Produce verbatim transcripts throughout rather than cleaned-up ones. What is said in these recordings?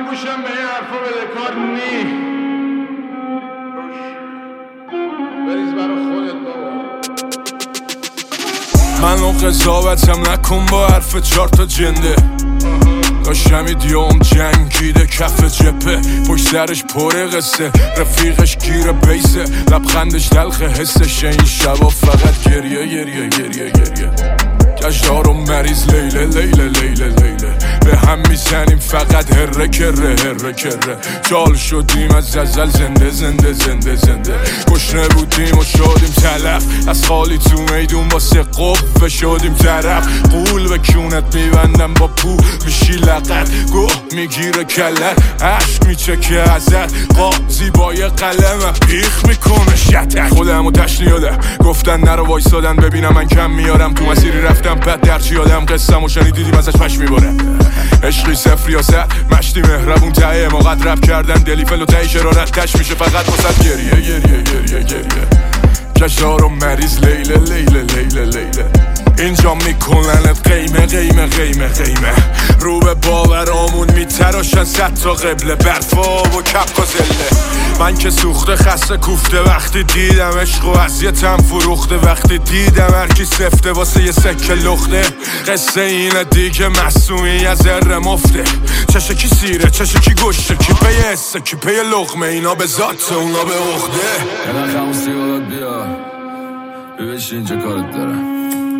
گوشم به این حرفا بده کار نی بریز برا خودت بابا. منو قضاوتم نکن با حرف چار تا جنده. داشتم ایدیوم جنگیده کف جپه، پشت سرش پر قصه، رفیقش گیر بیسه، لبخندش تلخ حسش. این شبا فقط گریه گریه گریه گریه گشتار و مریض لیله لیله لیله لیله به هم میزنیم فقط هره کره هره کره. جال شدیم از ازل زنده زنده زنده زنده. گشنه بودیم و شدیم تلف، از خالی تو میدون واسه قوه شدیم طرف. قول به کونت میبندم با پو میشی لقت، گوه میگیره کلت، عشق میچکه ازت. قاضی با یه قلم پیخ میکنه شتک. خودمو تشنیاده گفتن نرو وایسادن ببینم من کم میارم. تو مسیری رفتم بد درچی آدم، قصم و شنیدیدیم ازش پش میباره. عشقی صفر یا سه مشتی مهربون ته ما قد رب کردن. دلی فل و ته شرارت تش میشه فقط واسه گریه گریه گریه گریه کشار و مریض لیله لیله لیله لیله. اینجا میکننت قیمه قیمه قیمه قیمه. رو به باورامون میتراشن صد تا قبله، برفا و کپ و زله. من که سوخته خسته کوفته وقتی دیدم عشق و اذیتم فروخته. وقتی دیدم هرکی سفته واسه یه سکه لخته. قصه اینه دیگه مصنوعی از ذره مفته. چشه کی سیره چشه کی گشته، کی پی حسه کی پی لقمه. اینا به ذات اونا به عقده. یه خموس سیگارت بیا ببش اینجا کارت دارم.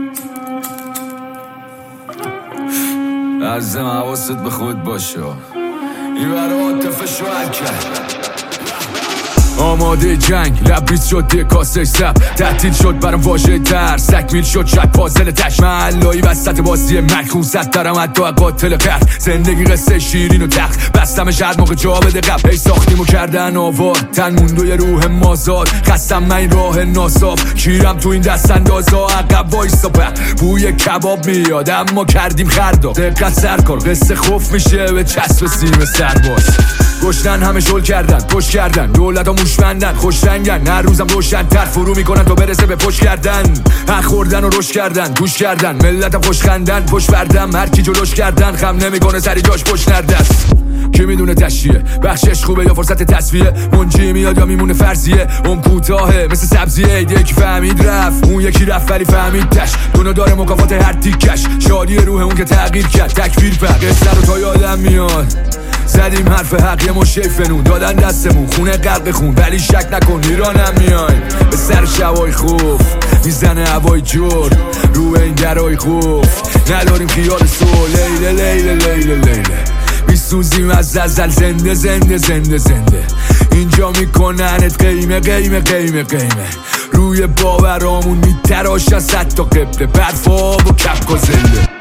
عزیزم حواست به خود باشه، این برای عاطفه شوهر کرد. آماده جنگ لبریز شد یه کاسه سب، تعطیل شد برام واژه درس، تکمیل شد شاید پازل تش. محلایی وسط بازی مرگ خون زد دارم حتی قاتل قرد. زندگی قصه شیرین و تخت بستم شاید موقع جا بده قبل. ای ساختیمو کردن آوار تن موند و یه روح مازاد. خستم من این راه ناصاف کیرم تو این دست اندازا. عقب وایسا په بوی کباب میاد اما کردیم خردا. دقت سر کن قصه خوف میشه به چسب سیم سرباز. گشتن همه شل کردن پشت کردن، دولت ها موش بندن خوش رنگن. هر روزم روشن تر فرو میکنن تا برسه به پشت کردن. حق خوردن و رشد کردن گوش کردن، ملتم خوش خندن پشت بردم. هر کی جلوش کردن خم نمیکنه سری جاش پشت نردست. کی میدونه تشیه بخشش خوبه یا فرصت تصفیه. منجی میاد یا میمونه فرضیه. اون کوتاهه مثل سبزیه. یکی فهمید رفت اون یکی رفت ولی فهمید تش. دونه داره مکافات هر تیکش. شادی روح اون که تغییر کرد تکبیر پر. قصه رو تا یادم میاد زدیم حرف حق یه مشه فنون دادن دستمون خونه غرق خون. ولی شک نکن ایرانم میایم به سر شبای خوف. میزنه هوای جور رو این درای خوف. نداریم خیال سو لیله لیله لیله لیله. میسوزیم از ازل زنده زنده زنده زنده. اینجا میکننت قیمه قیمه قیمه قیمه. روی باورامون میتراشن صد تا قبله، برفا و کپ و زنده.